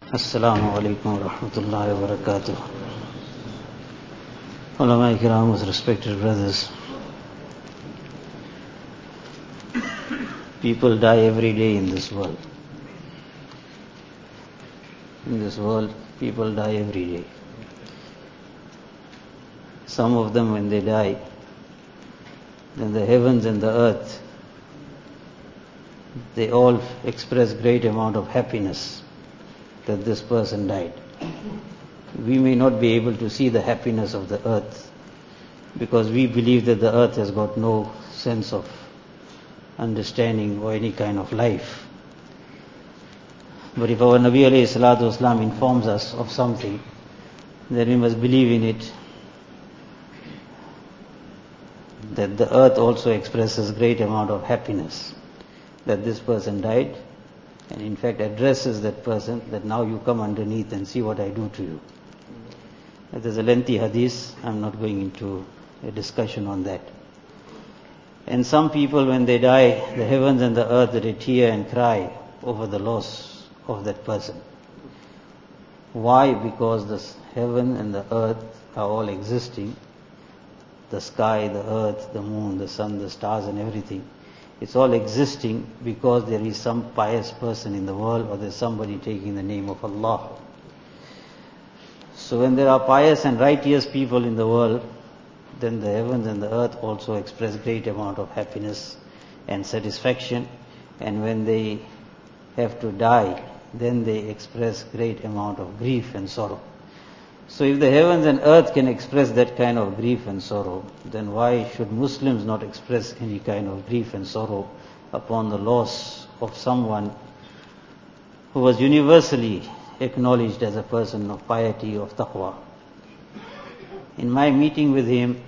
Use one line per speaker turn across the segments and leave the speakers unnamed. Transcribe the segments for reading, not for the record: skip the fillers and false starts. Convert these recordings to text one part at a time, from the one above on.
Assalamu alaikum wa rahmatullahi wa barakatuh. Ulama Ikram, respected brothers. People die every day in this world. In this world, people die every day. Some of them, when they die, then the heavens and the earth, they all express great amount of happiness that this person died. We may not be able to see the happiness of the earth because we believe that the earth has got no sense of understanding or any kind of life. But if our Nabi alayhi salatu wasalam informs us of something, then we must believe in it, that the earth also expresses great amount of happiness that this person died, and in fact addresses that person that now you come underneath and see what I do to you. It is a lengthy hadith, I'm not going into a discussion on that. And some people, when they die, the heavens and the earth, they tear and cry over the loss of that person. Why? Because the heaven and the earth are all existing. The sky, the earth, the moon, the sun, the stars and everything. It's all existing because there is some pious person in the world, or there's somebody taking the name of Allah. So when there are pious and righteous people in the world, then the heavens and the earth also express great amount of happiness and satisfaction. And when they have to die, then they express great amount of grief and sorrow. So if the heavens and earth can express that kind of grief and sorrow, then why should Muslims not express any kind of grief and sorrow upon the loss of someone who was universally acknowledged as a person of piety, of taqwa? In my meeting with him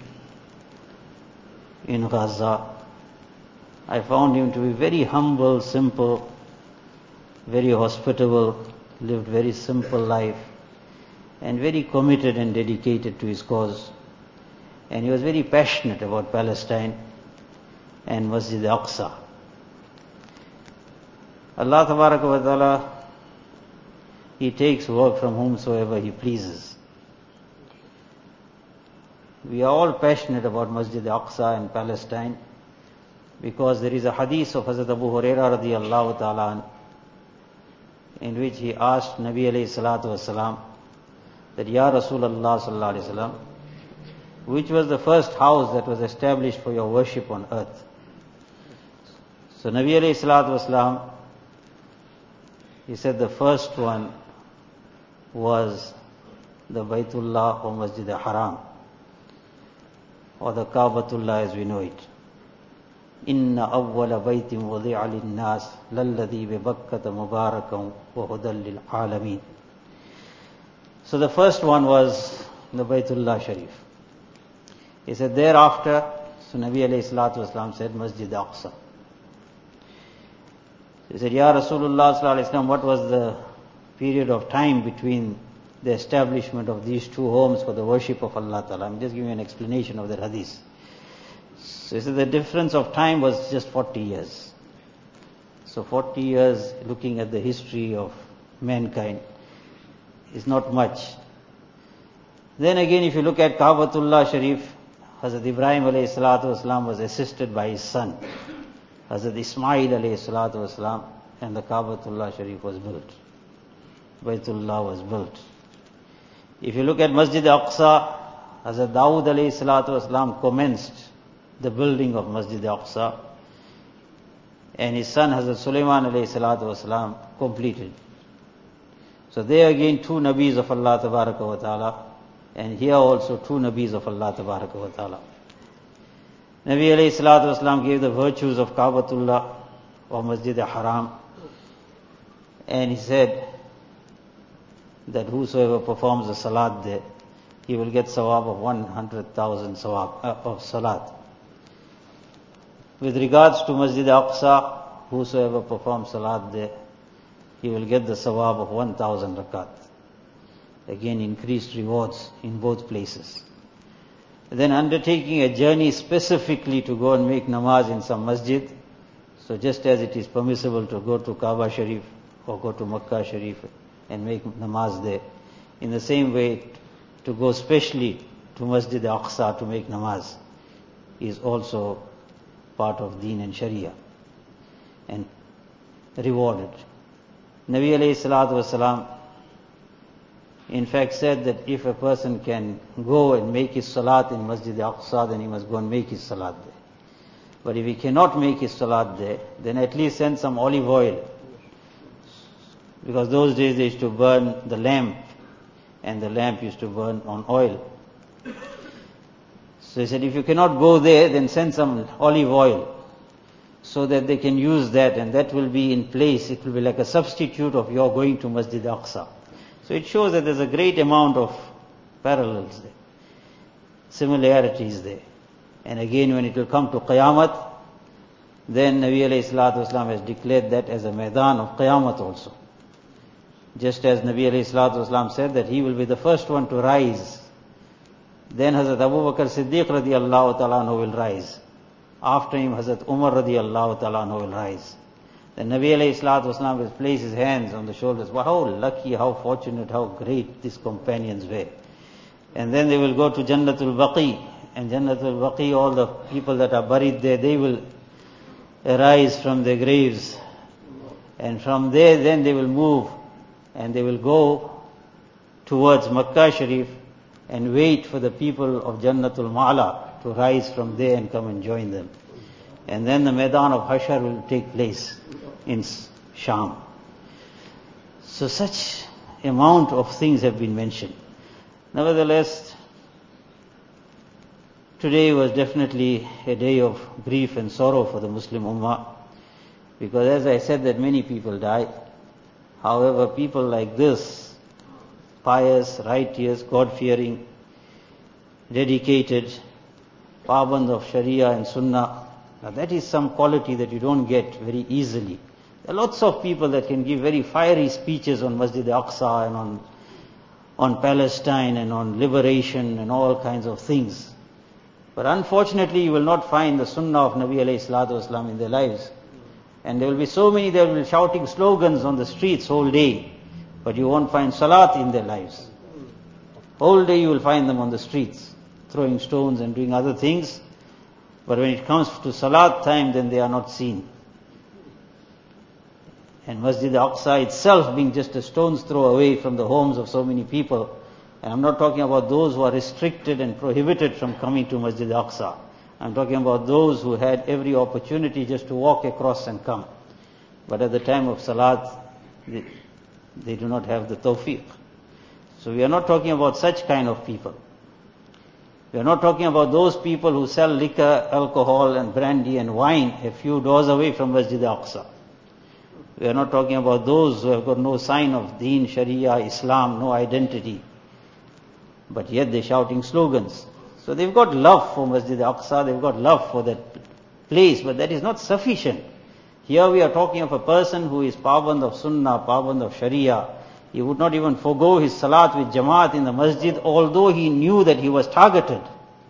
in Gaza, I found him to be very humble, simple, very hospitable, lived very simple life, and very committed and dedicated to his cause. And he was very passionate about Palestine and Masjid Aqsa. Allah Tabaraka wa Ta'ala, He takes work from whomsoever He pleases. We are all passionate about Masjid Aqsa and Palestine because there is a hadith of Hazrat Abu Hurairah radiyallahu ta'ala in which he asked Nabi alayhi salatu wasalam that, Ya Rasulullah sallallahu alayhi wasallam, which was the first house that was established for your worship on earth? So Nabi alayhi salatu wasalam, he said the first one was the Baytullah or Masjid al-Haram, or the Kaabatullah as we know it. Inna awwala baytin wadi'a lin-nas lalladhi bi Bakkata mubarakan wa hudan lil alamin. So the first one was the Baytullah Sharif. He said thereafter, so Nabi alayhi salatu wasalam said Masjid Aqsa. He said, Ya Rasulullah sallallahu alayhi wasallam, what was the period of time between the establishment of these two homes for the worship of Allah Ta'ala? I'm just giving you an explanation of that hadith. So he said the difference of time was just 40 years. So 40 years looking at the history of mankind is not much. Then again, if you look at Kaabatullah Sharif, Hazrat Ibrahim alayhi salatu wasalam was assisted by his son, Hazrat Ismail alayhi salatu wasalam, and the Kaabatullah Sharif was built. Baytullah was built. If you look at Masjid Aqsa, Hazrat Dawood alayhi salatu wasalam commenced the building of Masjid Aqsa, and his son Hazrat Sulaiman alayhi salatu wasalam completed. So there again two Nabis of Allah Tabaraka wa Ta'ala, and here also two Nabis of Allah Tabaraka wa Ta'ala. Nabi alayhi salatu wasalam gave the virtues of Kaabatullah or Masjid al-Haram, and he said that whosoever performs a salat there, he will get sawab of 100,000 sawab of salat. With regards to Masjid Aqsa, whosoever performs salat there, he will get the sawab of 1,000 rakat. Again, increased rewards in both places. Then undertaking a journey specifically to go and make namaz in some masjid. So just as it is permissible to go to Kaaba Sharif or go to Makkah Sharif and make namaz there. In the same way, to go specially to Masjid Aqsa to make namaz is also part of Deen and Sharia and rewarded. Nabi alayhi salatu wasalam in fact said that if a person can go and make his salat in Masjid Aqsa, then he must go and make his salat there. But if he cannot make his salat there, then at least send some olive oil. Because those days they used to burn the lamp, and the lamp used to burn on oil. So he said, if you cannot go there, then send some olive oil, so that they can use that, and that will be in place. It will be like a substitute of your going to Masjid Aqsa. So it shows that there's a great amount of parallels there, similarities there. And again, when it will come to Qiyamah, then Nabi alayhi salatu wasalam has declared that as a Maidan of Qiyamah also. Just as Nabi alayhi salatu wasalam said that he will be the first one to rise. Then Hazrat Abu Bakr Siddiq radiallahu ta'ala anhu will rise. After him, Hazrat Umar radiallahu ta'ala anhu will rise. Then Nabi alayhi salatu wasalam will place his hands on the shoulders. Wow, how lucky, how fortunate, how great these companions were. And then they will go to Jannatul Baqi. And Jannatul Baqi, all the people that are buried there, they will arise from their graves. And from there, then they will move and they will go towards Makkah Sharif and wait for the people of Jannatul Ma'la to rise from there and come and join them. And then the Maidan of Hashar will take place in Sham. So such amount of things have been mentioned. Nevertheless, today was definitely a day of grief and sorrow for the Muslim Ummah, because as I said that many people died. However, people like this, pious, righteous, God-fearing, dedicated, paband of Sharia and Sunnah, now that is some quality that you don't get very easily. There are lots of people that can give very fiery speeches on Masjid Aqsa and on Palestine and on liberation and all kinds of things. But unfortunately, you will not find the Sunnah of Nabi alayhi salatu wasalam in their lives. And there will be so many, they will be shouting slogans on the streets whole day, but you won't find salat in their lives. Whole day you will find them on the streets, throwing stones and doing other things, but when it comes to salat time, then they are not seen. And Masjid Aqsa itself being just a stone's throw away from the homes of so many people. And I'm not talking about those who are restricted and prohibited from coming to Masjid Aqsa. I'm talking about those who had every opportunity just to walk across and come. But at the time of Salat, they do not have the tawfiq. So we are not talking about such kind of people. We are not talking about those people who sell liquor, alcohol and brandy and wine a few doors away from Masjid Aqsa. We are not talking about those who have got no sign of Deen, Sharia, Islam, no identity. But yet they're shouting slogans. So they've got love for Masjid Aqsa, they've got love for that place, but that is not sufficient. Here we are talking of a person who is paband of Sunnah, paband of Sharia. He would not even forego his salat with Jamaat in the masjid, although he knew that he was targeted.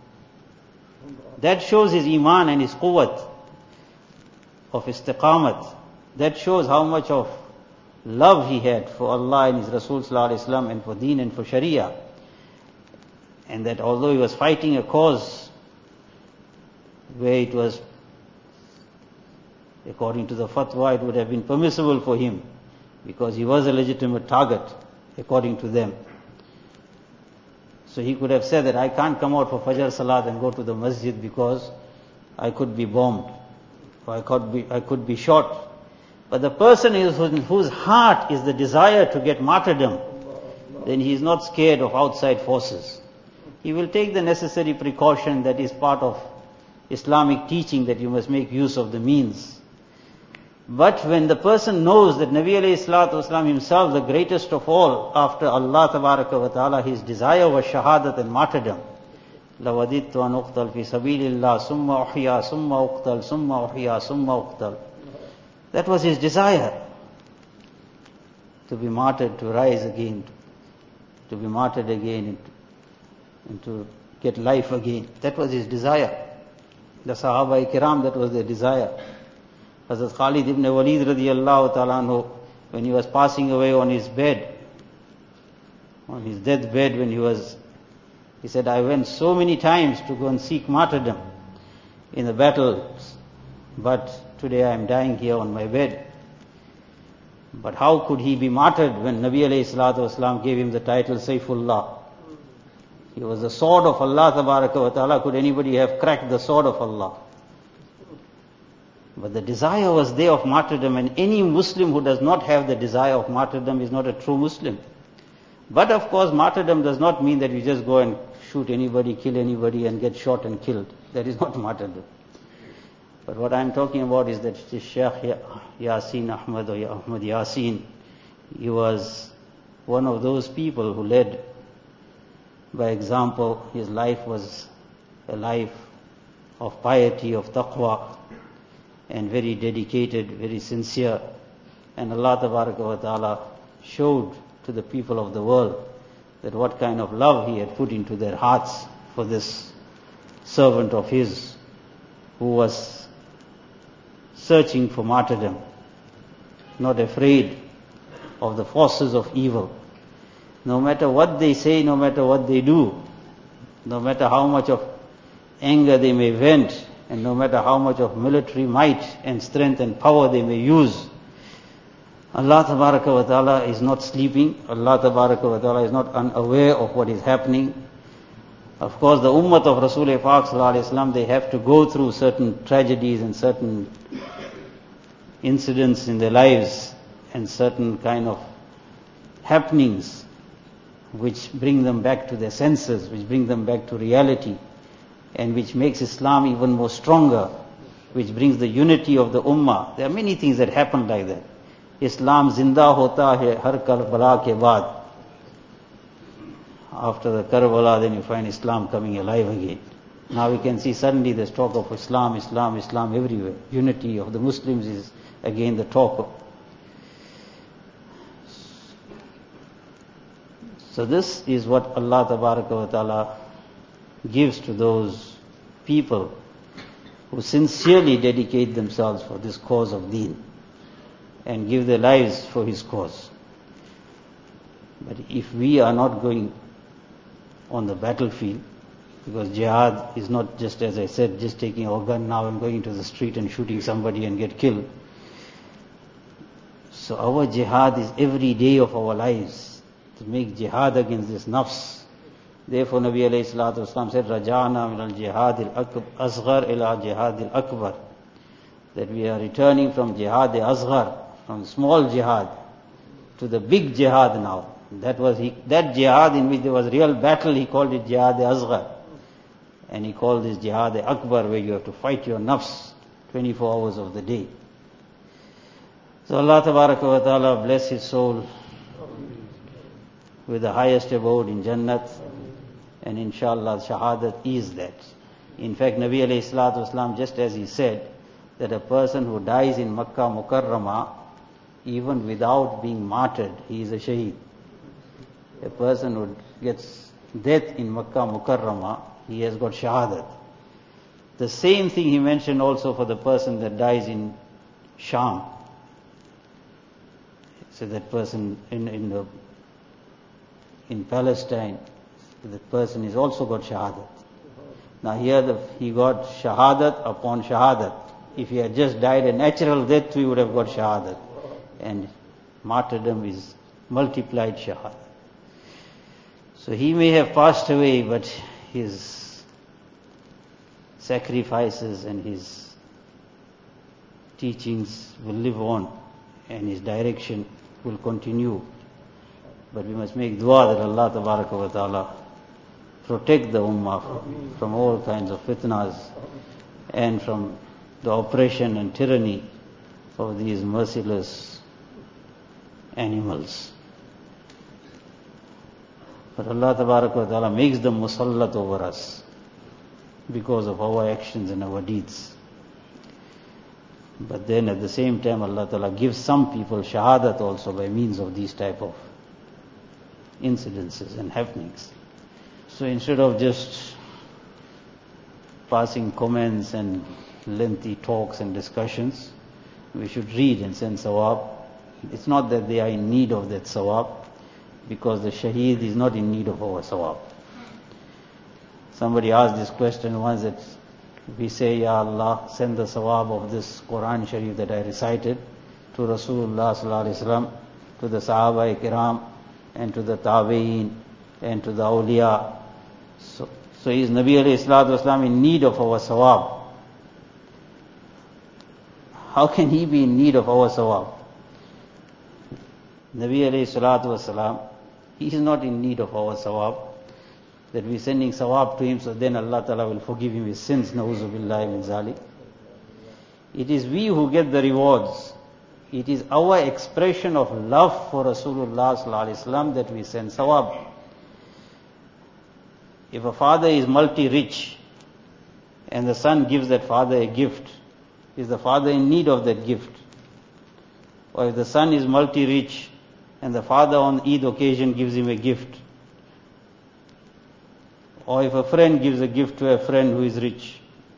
That shows his iman and his quwwat of istiqamat. That shows how much of love he had for Allah and His Rasul sallallahu alaihi wasallam and for Deen and for Sharia. And that although he was fighting a cause where it was, according to the fatwa, it would have been permissible for him, because he was a legitimate target, according to them. So he could have said that I can't come out for Fajr Salat and go to the masjid because I could be bombed, or I could be shot. But the person whose heart is the desire to get martyrdom, then he is not scared of outside forces. He will take the necessary precaution that is part of Islamic teaching, that you must make use of the means. But when the person knows that Nabi alayhi salatu wasalam himself, the greatest of all, after Allah tabaraka wa ta'ala, his desire was shahadat and martyrdom. لَوَدِدْتُ أَنْ أُقْتَلْ فِي سَبِيلِ اللَّهِ ثُمَّ أُحْيَا ثُمَّ أُقْتَلْ ثُمَّ أُحْيَا ثُمَّ أُقْتَلْ. That was his desire. To be martyred, to rise again, to be martyred again, and to get life again. That was his desire. The Sahaba-i-Kiram, that was their desire. Hazrat Khalid ibn Walid radiyallahu ta'ala anhu, when he was passing away on his bed, on his deathbed when he said, I went so many times to go and seek martyrdom in the battles, but today I am dying here on my bed. But how could he be martyred when Nabi alayhi salatu wasalam gave him the title Saifullah? He was the sword of Allah tabaraka wa ta'ala. Could anybody have cracked the sword of Allah? But the desire was there of martyrdom, and any Muslim who does not have the desire of martyrdom is not a true Muslim. But of course, martyrdom does not mean that you just go and shoot anybody, kill anybody and get shot and killed. That is not martyrdom. But what I am talking about is that Shaykh Yasin Ahmad or Ahmad Yasin, he was one of those people who led by example. His life was a life of piety, of taqwa, and very dedicated, very sincere. And Allah Tabaraka wa Ta'ala showed to the people of the world that what kind of love He had put into their hearts for this servant of His who was searching for martyrdom, not afraid of the forces of evil. No matter what they say, no matter what they do, no matter how much of anger they may vent, and no matter how much of military might and strength and power they may use, Allah Tabaraka wa Ta'ala is not sleeping. Allah Tabaraka wa Ta'ala is not unaware of what is happening. Of course, the ummah of Rasul Pak Sallallahu Alaihi Wasallam, they have to go through certain tragedies and certain incidents in their lives and certain kind of happenings which bring them back to their senses, which bring them back to reality, and which makes Islam even more stronger, which brings the unity of the ummah. There are many things that happen like that. Islam zinda hota hai har Karbala ke baad. After the Karbala, then you find Islam coming alive again. Now we can see suddenly there's talk of Islam, Islam, Islam everywhere. Unity of the Muslims is again the talk of. So this is what Allah Tabaraka wa Ta'ala gives to those people who sincerely dedicate themselves for this cause of deen and give their lives for His cause. But if we are not going on the battlefield, because jihad is not just, as I said, just taking our gun now and going into the street and shooting somebody and get killed. So our jihad is every day of our lives, to make jihad against this nafs. Therefore Nabi alayhi salatu wasalam said, Raja'na min al-jihad al-asghar ila jihad al-akbar. That we are returning from jihad al-asghar, from small jihad, to the big jihad now. That jihad in which there was real battle, he called it jihad al-asghar. And he called this jihad al-akbar, where you have to fight your nafs 24 hours of the day. So Allah Tabaraka wa Ta'ala bless his soul with the highest abode in Jannat, and inshallah shahadat is that. In fact, Nabi alayhi salatu wasalam, just as he said, that a person who dies in Makkah Mukarramah, even without being martyred, he is a shaheed. A person who gets death in Makkah Mukarramah, he has got shahadat. The same thing he mentioned also for the person that dies in Sham. So that person in Palestine, that person is also got shahadat. Now here he got shahadat upon shahadat. If he had just died a natural death, he would have got shahadat. And martyrdom is multiplied shahadat. So he may have passed away, but his sacrifices and his teachings will live on, and his direction will continue. But we must make dua that Allah Tabaraka wa Ta'ala protect the ummah from all kinds of fitnas and from the oppression and tyranny of these merciless animals. But Allah Tabaraka wa Ta'ala makes them musallat over us because of our actions and our deeds. But then at the same time Allah Ta'ala gives some people shahadat also by means of these type of incidences and happenings. So instead of just passing comments and lengthy talks and discussions, we should read and send sawab. It's not that they are in need of that sawab, because the shaheed is not in need of our sawab. Somebody asked this question once, that we say, Ya Allah, send the sawab of this Quran Sharif that I recited to Rasulullah sallallahu alaihi wasallam, to the Sahaba Kiram, and to the Tabi'een, and to the awliya. So is Nabi alayhi salatu wasalam in need of our sawab? How can he be in need of our sawab? Nabi alayhi salatu wasalam, he is not in need of our sawab, that we are sending sawab to him, so then Allah Ta'ala will forgive him his sins, na'uzu billahi min zalik. It is we who get the rewards. It is our expression of love for Rasulullah sallallahu alaihi wasallam that we send sawab. If a father is multi-rich and the son gives that father a gift, is the father in need of that gift? Or if the son is multi-rich and the father on Eid occasion gives him a gift, or if a friend gives a gift to a friend who is rich.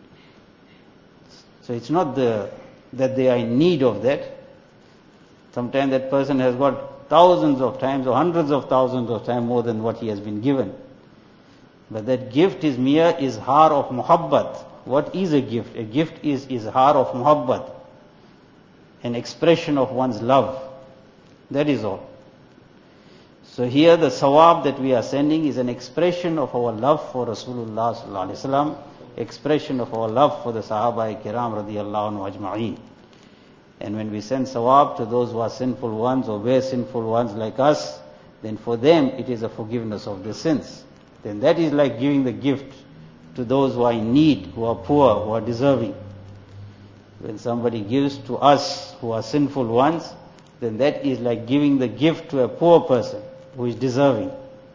So it's not that they are in need of that. Sometimes that person has got thousands of times or hundreds of thousands of times more than what he has been given. But that gift is mere izhar of muhabbat. What is a gift? A gift is izhar of muhabbat, an expression of one's love. That is all. So here the sawab that we are sending is an expression of our love for Rasulullah sallallahu alaihi wasallam, expression of our love for the Sahaba Kiram radiyallahu anhu ajma'een. And when we send sawab to those who are sinful ones or were sinful ones like us, then for them it is a forgiveness of the sins. Then that is like giving the gift to those who are in need, who are poor, who are deserving. When somebody gives to us who are sinful ones, then that is like giving the gift to a poor person who is deserving.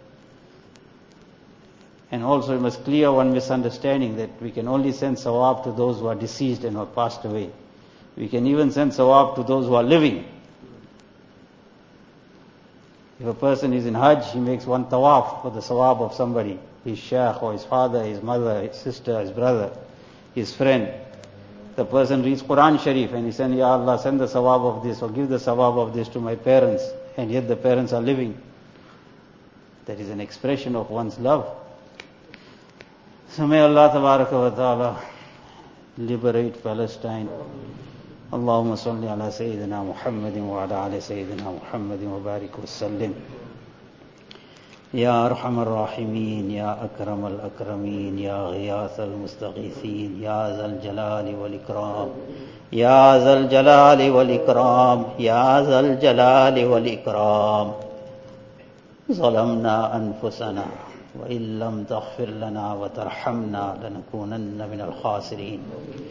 And also we must clear one misunderstanding, that we can only send sawab to those who are deceased and who have passed away. We can even send sawab to those who are living. If a person is in Hajj, he makes one tawaf for the sawab of somebody, his shaykh or his father, his mother, his sister, his brother, his friend. The person reads Quran Sharif and he says, Ya Allah, send the sawab of this or give the sawab of this to my parents, and yet the parents are living. That is an expression of one's love. So may Allah Tabaraka wa Ta'ala liberate Palestine. اللهم صل على سيدنا محمد وعلى آل سيدنا محمد وبارك وسلم. يا أرحم الراحمين، يا أكرم الأكرمين، يا غياث المستغيثين، يا ذا الجلال والإكرام، يا ذا الجلال والإكرام، يا ذا الجلال والإكرام. ظلمنا أنفسنا وإن لم تغفر لنا وترحمنا لنكونن من الخاسرين.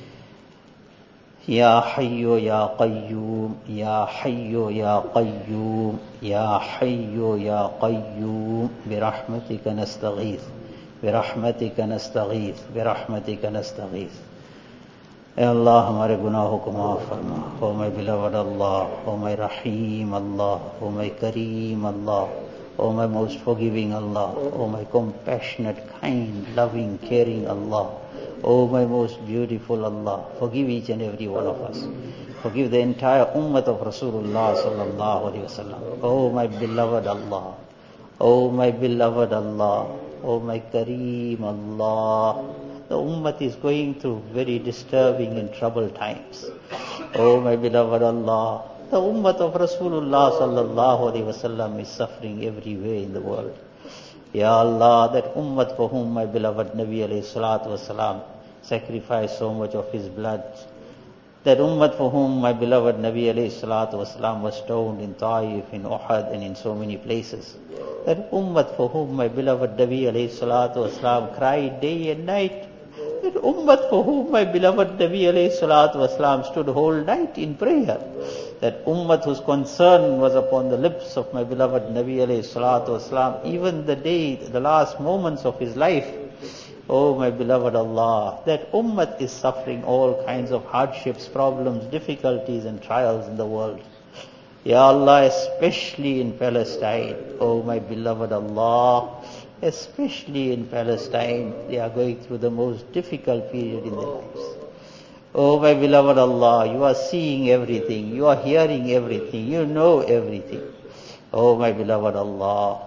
يا حي يا قيوم، يا حي يا قيوم، يا حي يا قيوم، برحمتك نستغيث، برحمتك نستغيث، برحمتك نستغيث. اے اللہ ہمارے گناہوں کو معاف فرما. او my beloved Allah, O my Rahim Allah, O my Kareem Allah, O my most forgiving Allah, O my compassionate, kind, loving, caring Allah, O my most beautiful Allah, forgive each and every one of us. Forgive the entire ummah of Rasulullah sallallahu alaihi wasallam. O my beloved Allah, O my beloved Allah, O my Kareem Allah. The ummah is going through very disturbing and troubled times. O my beloved Allah, the ummah of Rasulullah sallallahu alaihi wasallam is suffering everywhere in the world. Ya Allah, that ummah for whom my beloved Nabi alayhi salatu wasalam sacrificed so much of his blood, that ummah for whom my beloved Nabi alayhi salatu wasalam was stoned in Taif, in Uhud, and in so many places, that ummah for whom my beloved Nabi alayhi salatu wasalam cried day and night, that ummah for whom my beloved Nabi alayhi salatu wasalam stood whole night in prayer, that ummah whose concern was upon the lips of my beloved Nabi alayhi salatu wasalam, even the last moments of his life. Oh my beloved Allah, that ummah is suffering all kinds of hardships, problems, difficulties and trials in the world. Ya Allah, especially in Palestine, oh my beloved Allah, especially in Palestine, they are going through the most difficult period in their lives. Oh my beloved Allah, you are seeing everything, you are hearing everything, you know everything. Oh my beloved Allah,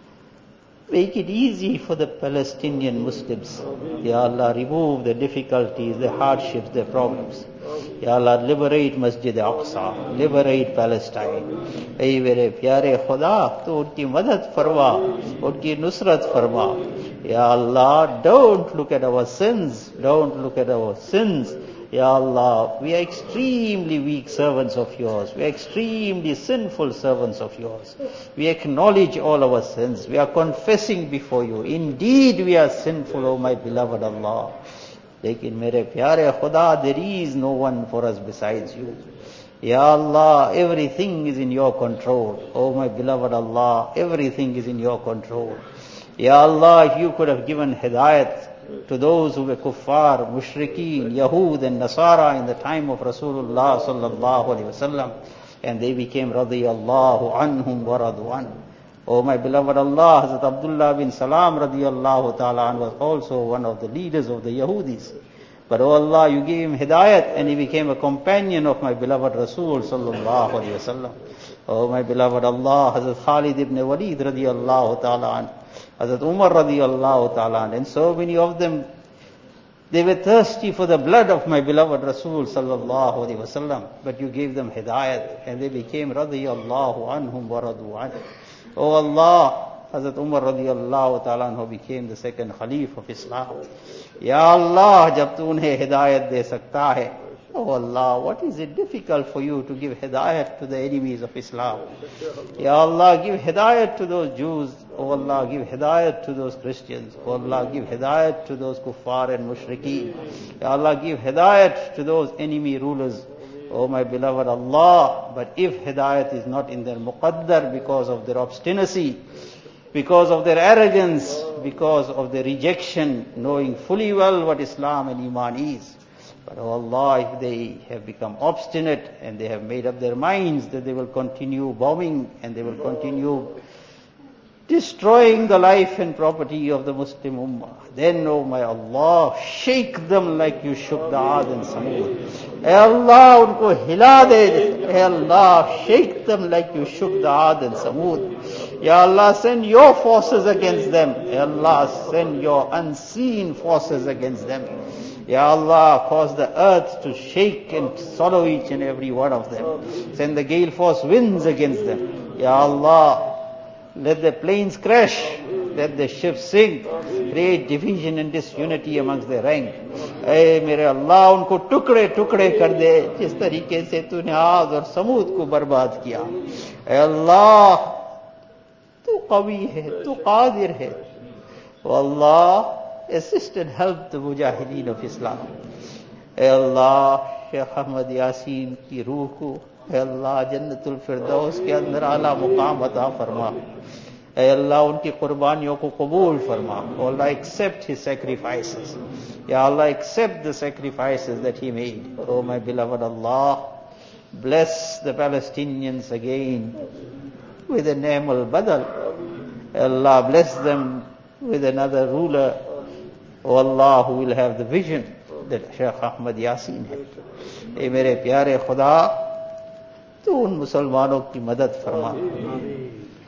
make it easy for the Palestinian Muslims. Ya Allah, remove the difficulties, the hardships, the problems. Ya Allah, liberate Masjid Aqsa, liberate Palestine. Ay mere pyare Khuda, to unki madad farma, unki nusrat farma. Ya Allah, don't look at our sins, don't look at our sins. Ya Allah, we are extremely weak servants of yours. We are extremely sinful servants of yours. We acknowledge all our sins. We are confessing before you. Indeed, we are sinful, O my beloved Allah. Lekin mere pyare Khuda, there is no one for us besides you. Ya Allah, everything is in your control. O my beloved Allah, everything is in your control. Ya Allah, if you could have given hidayat to those who were kuffar, mushrikeen, Yahud and Nasara in the time of Rasulullah sallallahu alaihi wasallam, and they became radiyallahu anhum wa radwan. Oh my beloved Allah, Hazrat Abdullah bin Salam radiyallahu ta'ala was also one of the leaders of the Yahudis. But oh Allah, you gave him hidayat and he became a companion of my beloved Rasul sallallahu alaihi wasallam. Oh my beloved Allah, Hazrat Khalid ibn Walid radiyallahu ta'ala Hazrat Umar radiyallahu ta'ala, and so many of them, they were thirsty for the blood of my beloved Rasul sallallahu alaihi wasallam, but you gave them hidayat and they became radiyallahu anhum wa radu an. Oh Allah, Hazrat Umar radiyallahu ta'ala who became the second Khalif of Islam. Ya Allah, jab tu unhe hidayat de sakta hai, oh Allah, what is it difficult for you to give hidayat to the enemies of Islam? Ya Allah, give hidayat to those Jews. Oh Allah, give hidayat to those Christians. Oh Allah, give hidayat to those kuffar and mushrikeen. Ya Allah, give hidayat to those enemy rulers. Oh my beloved Allah, but if hidayat is not in their muqaddar because of their obstinacy, because of their arrogance, because of their rejection, knowing fully well what Islam and Iman is, but oh Allah, if they have become obstinate and they have made up their minds that they will continue bombing and they will continue destroying the life and property of the Muslim Ummah, then oh my Allah, shake them like you shook the Aad and Samud. Hey Allah, unko hila de. Hey Allah, shake them like you shook the Aad and Samud. Ya Allah, send your forces against them. Hey Allah, send your unseen forces against them. Ya Allah, cause the earth to shake and swallow each and every one of them. Send the gale force winds against them. Ya Allah, let the planes crash, let the ships sink, create division and disunity amongst their rank. Hey, mere Allah, unko tukde tukde kar de, jis tarike se tune Aad aur Samud ko barbad kiya. Hey Allah, tu qawi hai, tu qadir hai. Oh Allah, assist and help the mujahideen of Islam. Hey Allah, Shaykh Ahmad Yasin ki ruh ko, hey Allah, Jannatul Firdaus ke andar ala muqam ata farma. Hey Allah, unki qurbaniyon ko qabul farma. Oh Allah, accept his sacrifices. Ya Allah, accept the sacrifices that he made. Oh my beloved Allah, bless the Palestinians again with a name al-Badal. Allah, bless them with another ruler. Oh Allah, who will have the vision that Shaykh Ahmad Yasin had. Hey mere pyare Khuda, tu un Musalmanon ki madad farma.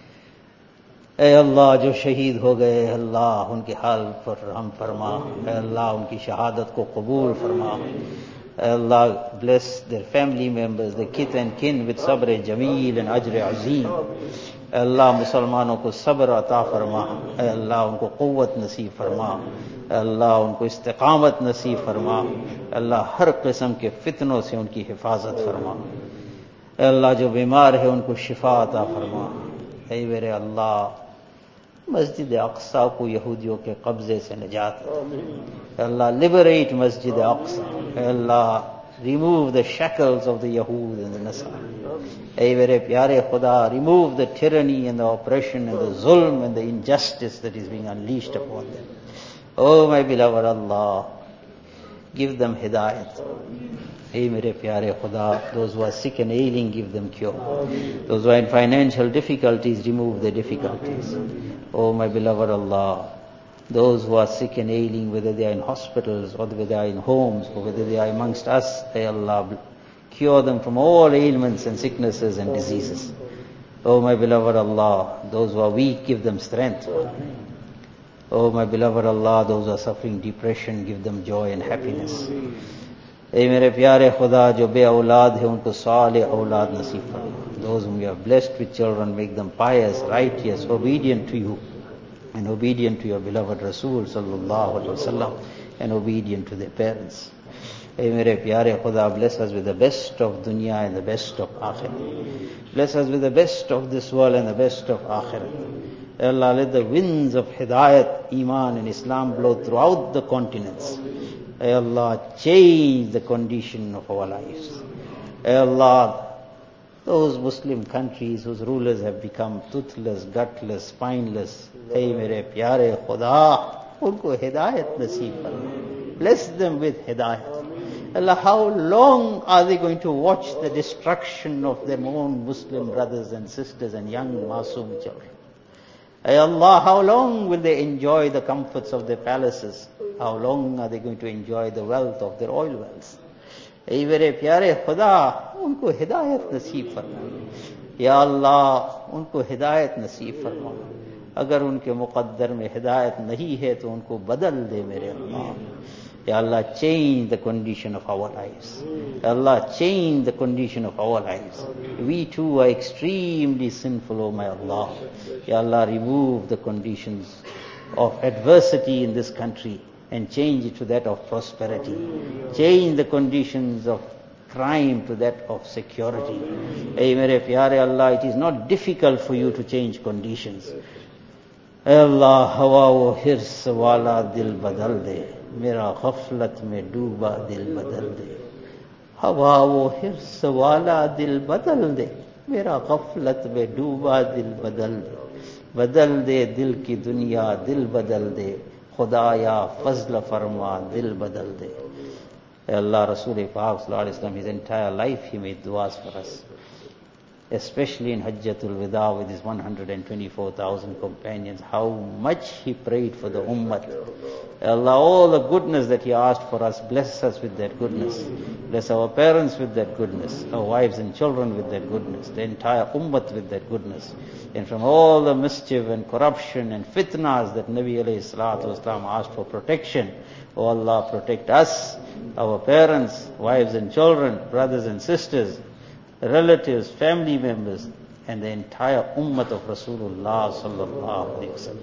اے اللہ جو شہید ہو گئے اللہ ان کے حال پر رحم فرما اے اللہ ان کی شہادت کو قبول فرما اے اللہ bless their family members the kith and kin with صبر جمیل and اجر عظیم اے اللہ مسلمانوں کو صبر عطا فرما اے اللہ ان کو قوت نصیب فرما اے اللہ ان کو استقامت نصیب فرما اے اللہ ہر قسم کے فتنوں سے ان کی حفاظت فرما اے اللہ جو بیمار ہے ان کو شفا عطا فرما اے میرے اللہ مسجد اقصی کو یہودیوں کے قبضے سے نجات اے اللہ liberate Masjid Aqsa a Allah remove the shackles of the Yahud and the Nasara اے میرے پیارے خدا remove the tyranny and the oppression and the zulm and the injustice that is being unleashed upon them. Oh my beloved Allah, give them hidayat. Hey mere pyare Khuda, those who are sick and ailing, give them cure. Those who are in financial difficulties, remove their difficulties. Oh my beloved Allah, those who are sick and ailing, whether they are in hospitals or whether they are in homes or whether they are amongst us, Hey Allah, cure them from all ailments and sicknesses and diseases. Oh my beloved Allah, those who are weak, give them strength. Oh my beloved Allah, those who are suffering depression, give them joy and happiness. اے میرے پیارے خدا, جو بے اولاد ہے ان کو صالح اولاد نصیب فرما. Those whom you have blessed with children, make them pious, righteous, obedient to you, and obedient to your beloved Rasul sallallahu alaihi wasallam, and obedient to their parents. اے میرے پیارے خدا, bless us with the best of dunya and the best of akhirah. Bless us with the best of this world and the best of akhirah. Ya Allah, let the winds of hidayat, iman and Islam blow throughout the continents. Ya Allah, change the condition of our lives. Ya Allah, those Muslim countries whose rulers have become toothless, gutless, spineless, hey mere pyare Khuda, unko hidayat naseeb farma. Bless them with hidayat. Allah, how long are they going to watch the destruction of their own Muslim brothers and sisters and young masoom children? Ay Allah, how long will they enjoy the comforts of their palaces? How long are they going to enjoy the wealth of their oil wells? Ay mere pyare Khuda, unko hidayat naseeb farma. Ya Allah, unko hidayat naseeb farma. Agar unke muqaddar mein hidayat nahi hai, to unko badal de mere Allah. Ya Allah, change the condition of our lives. Ya Allah, change the condition of our lives. We too are extremely sinful, O my Allah. Ya Allah, remove the conditions of adversity in this country and change it to that of prosperity. Change the conditions of crime to that of security. Hey, mere pyare Allah, it is not difficult for you to change conditions. Hey Allah, hawa wo hirs wala dil badal de. मेरा गफलत में डूबा दिल बदल दे. हवा वो हिर्स वाला दिल बदल दे. मेरा गफलत में डूबा दिल बदल दे. बदल दे दिल की दुनिया, दिल बदल दे. खुदाया फजल फरमा, दिल बदल दे. Allah, Rasul Pak Sallallahu Alaihi Wasallam, his entire life he made du'as for us, especially in Hajjatul Wida with his 124,000 companions. How much he prayed for the ummah. Allah, all the goodness that he asked for us, bless us with that goodness. Bless our parents with that goodness, our wives and children with that goodness, the entire ummah with that goodness. And from all the mischief and corruption and fitnas that Nabi alayhi salatu wasalam asked for protection, oh Allah, protect us, our parents, wives and children, brothers and sisters, relatives, family members, and the entire ummah of Rasulullah sallallahu alaihi wasallam.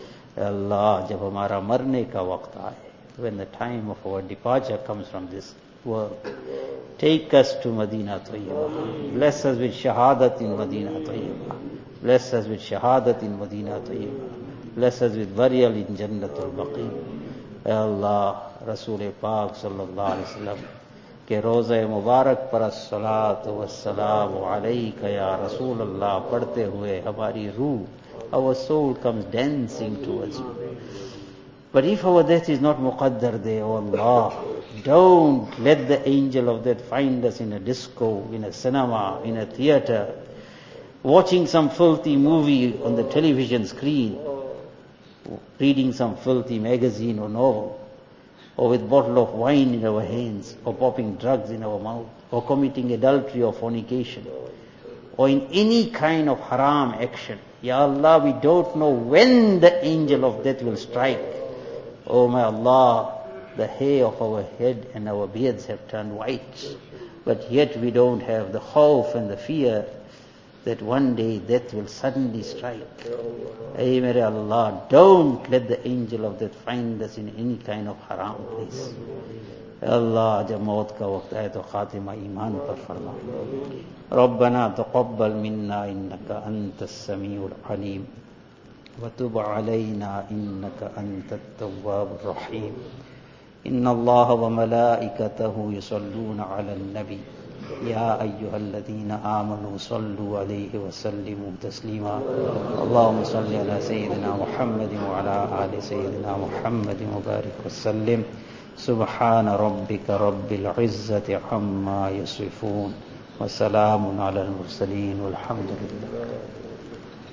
Allah, jab hamara marne ka waqt aaye, when the time of our departure comes from this world, take us to Madinah Tayyibah. Bless us with shahadat in Madinah Tayyibah. Bless us with shahadat in Madinah Tayyibah. Bless us with burial in Jannatul Baqi. Allah, Rasul Pak sallallahu alaihi wasallam के रोज़े मुबारक पर अस्सलातु वस्सलामु अलैका या रसूल अल्लाह पढ़ते हुए हमारी रूह, our soul comes dancing towards you. But if our death is not muqaddar there, oh Allah, don't let the angel of death find us in a disco, in a cinema, in a theater, watching some filthy movie on the television screen, reading some filthy magazine or novel, or with bottle of wine in our hands, or popping drugs in our mouth, or committing adultery or fornication, or in any kind of haram action. Ya Allah, we don't know when the angel of death will strike. Oh my Allah, the hair of our head and our beards have turned white, but yet we don't have the khawf and the fear that one day death will suddenly strike. Ay mere Allah, don't let the angel of death find us in any kind of haram place. Allah, jab maut ka waqt aaye to khatima iman par farma. Rabbana taqabbal minna innaka antas samiul alim wa tub alayna innaka antat tawwabur rahim. Inna Allah wa malaikatahu yusalluna ala an-nabi يا أيها الذين آمنوا صلوا عليه وسلموا تسليما. اللهم صل على سيدنا محمد وعلى آل سيدنا محمد وبارك وسلم. سبحان ربك رب العزة عما يصفون وسلام على المرسلين والحمد لله.